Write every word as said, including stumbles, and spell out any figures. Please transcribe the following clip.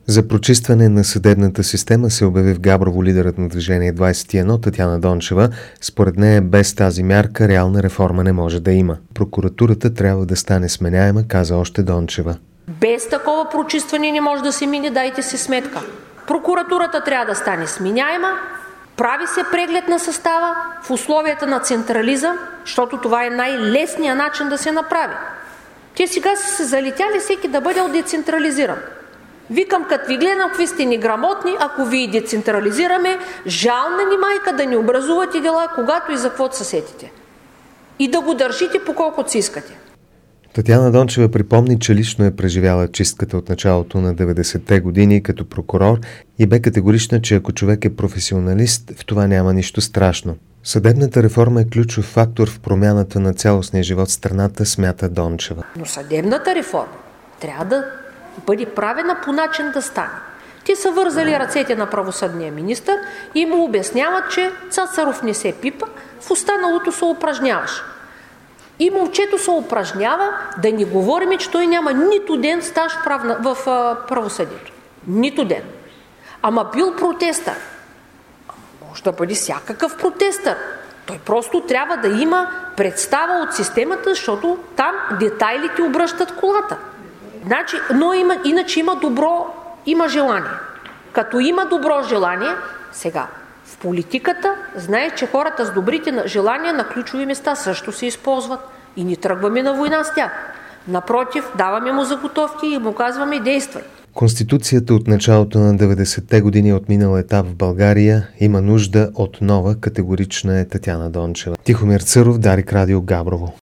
За прочистване на съдебната система се обяви в Габрово лидерът на Движение двадесет и едно Татяна Дончева. Според нея без тази мярка реална реформа не може да има. Прокуратурата трябва да стане сменяема, каза още Дончева. Без такова прочистване не може да се мине, дайте си сметка. Прокуратурата трябва да стане сменяема, прави се преглед на състава в условията на централизъм, защото това е най-лесният начин да се направи. Те сега са се залетяли всеки да бъде децентрализиран. Викам, като ви гледам, какви сте неграмотни, ако ви децентрализираме, жал на ни майка да ни образувате дела, когато и за каквото се сетите. И да го държите по колкото си искате. Татяна Дончева припомни, че лично е преживяла чистката от началото на деветдесетте години като прокурор и бе категорична, че ако човек е професионалист, в това няма нищо страшно. Съдебната реформа е ключов фактор в промяната на цялостния живот в страната, смята Дончева. Но съдебната реформа трябва да бъде правена по начин да стане. Те са вързали ръцете на правосъдния министър и му обясняват, че Цацаров не се пипа, в останалото се упражняваш. И момчето се упражнява, да ни говорим, че той няма нито ден стаж в, правна, в а, правосъдието. Нито ден. Ама бил протестър. Може да бъде всякакъв протестър. Той просто трябва да има представа от системата, защото там детайлите обръщат колата. Значи, но има, иначе има добро, има желание. Като има добро желание, сега в политиката знае, че хората с добрите желания на ключови места също се използват и ни тръгваме на война с тях. Напротив, даваме му заготовки и му казваме действай. Конституцията от началото на деветдесетте години от минал етап в България има нужда от нова, категорична е Татяна Дончева. Тихомир Църов, Дарик Радио, Габрово.